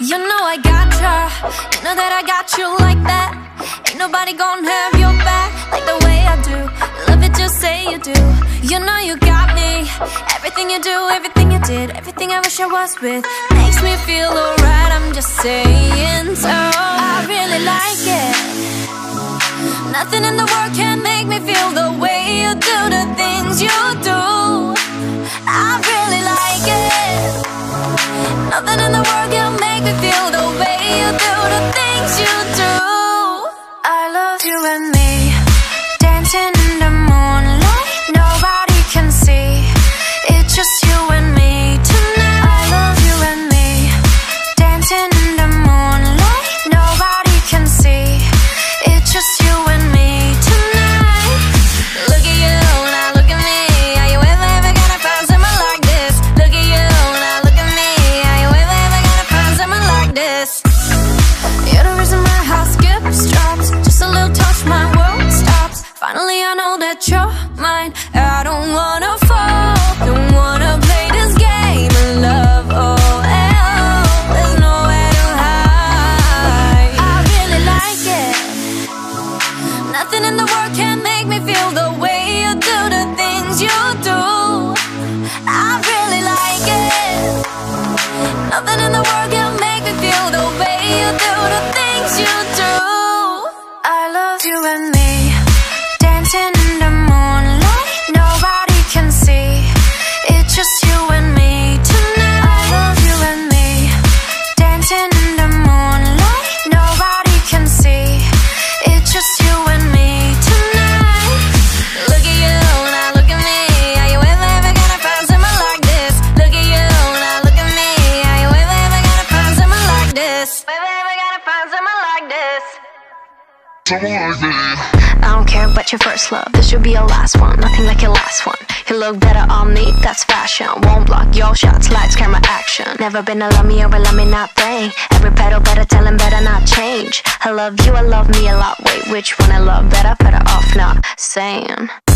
You know I gotcha, you know that I got you like that. Ain't nobody gonna have your back like the way I do. You love it, just say you do. You know you got me. Everything you do, everything you did, everything I wish I was with makes me feel alright, I'm just saying so. I really like it. Nothing in the world can make me feel the way you do the things you do. I really like it. Nothing in the world can make me feel the way you do the things you do. I love you and me, dancing in the moonlight, nobody can see. It's just you and me tonight. I love you and me, dancing in the moonlight, nobody can see. It's just you and me tonight. Look at you, now look at me. Are you ever gonna find someone like this? Look at you, now look at me. Are you ever gonna find someone like this? You're the reason my heart skips, drops. Just a little touch, my world stops. Finally I know that you're mine. I don't wanna fall, don't wanna play this game of love. Oh, there's nowhere to hide. I really like it. Nothing in the world can make me feel the way you do the things you do. I really like it. Nothing in the world can make me feel the way you do the things you do. I love you and me, dancing in the moonlight, nobody can see. It's just you and me tonight. I love you and me, dancing in the moonlight, nobody can see. It's just you and me tonight. Look at you, now look at me. Are you ever gonna find someone like this? Look at you, now look at me. Are you ever gonna find someone like this? Ever gonna find someone like this? I don't care about your first love, this should be your last one. Nothing like your last one. You look better on me, that's fashion. Won't block your shots, lights, camera, action. Never been a love me or a love me not thing. Every pedal better tell him better not change. I love you, I love me a lot. Wait, which one I love better? Better off not saying.